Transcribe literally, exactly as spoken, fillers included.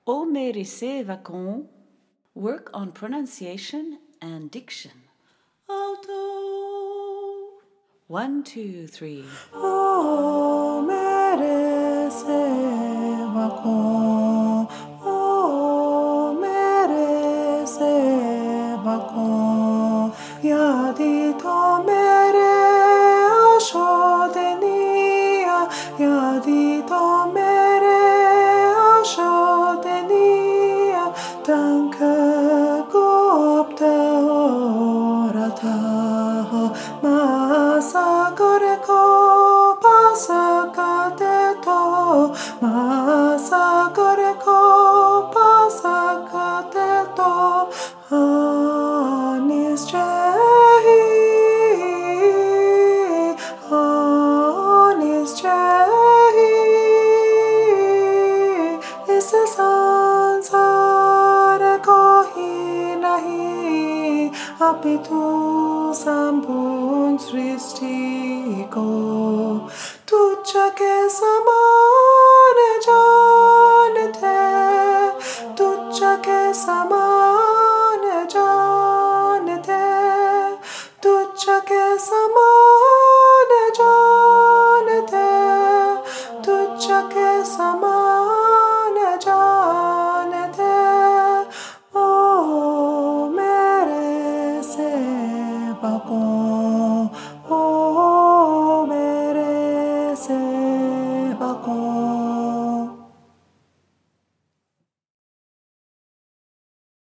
O mere sevakon, work on pronunciation and diction. Alto. One, two, three. O mere sevakon, O mere sevakon, yadi to mere ashodenia, yadi to mere ashodenia, danke gupta orata, masakore ko pasakateto, masakore ko pasakateto, anisjehi, anisjehi, isse sansare kohi nahi, apitu sambun srishti ko, तुझा के समान जानते, तुझा के समान जानते, तुझा के समान जानते, तुझा के समान जानते, ओ मेरे सेवकों,